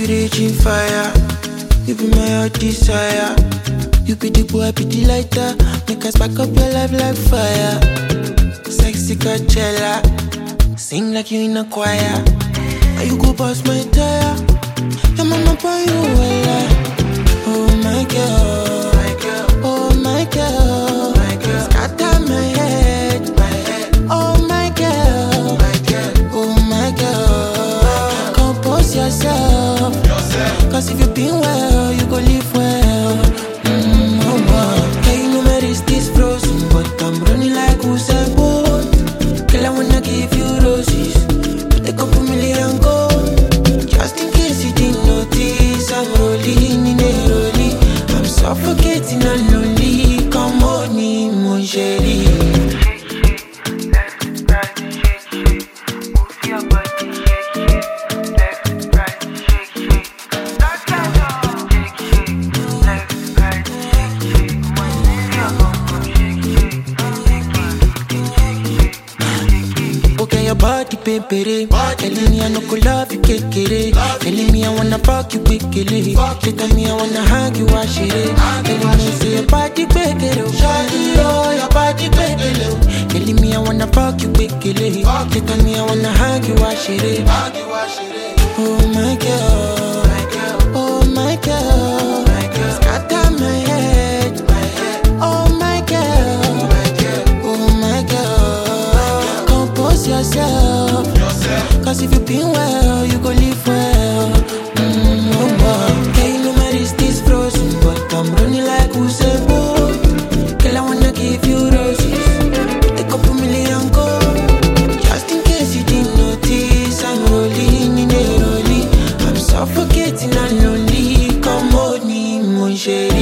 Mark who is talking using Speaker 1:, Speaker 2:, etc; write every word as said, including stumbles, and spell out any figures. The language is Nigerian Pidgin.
Speaker 1: reaching fire. You be my heart desire. You be the boy, I be the lighter. Make us back up your life like fire. Sexy Coachella, sing like you in a choir. Now you go past my tire. Your mama buy you a lot. Oh my girl, my girl. Oh my girl, my girl. Scatter my head, my head. Oh my girl, my girl. Oh my girl, compose yourself, yourself. Cause if you been well, you go live well. Mm, oh, oh. Hey, you know my wrist is frozen, but I'm running like Usain Bolt. Girl, I wanna give you roses, but a couple million gold. Just in case you didn't notice, I'm rolling in a rolling. I'm suffocating and lonely. Come on, me, mon chéri. Okay, your body, baby. Telling me I no go love you, get it. Telling me I wanna fuck you, quickly. She tell me I wanna hug you, wash it. Telling me say your body, baby. Shawty, oh, your body, baby. Telling me I wanna fuck you, quickly. She tell me I wanna hug you, wash it. Oh my girl, oh my girl. Scatter my head, oh my girl, oh my girl. Compose yourself, cause if you been well, you go live well. Mm, oh, oh. Hey, you know my wrist is frozen, but I'm running like Usain Bolt. Girl, I wanna give you roses, a couple million gold. Just in case you didn't notice, I'm rolling in a rolling. I'm suffocating and lonely. Come hold me, mon chéri.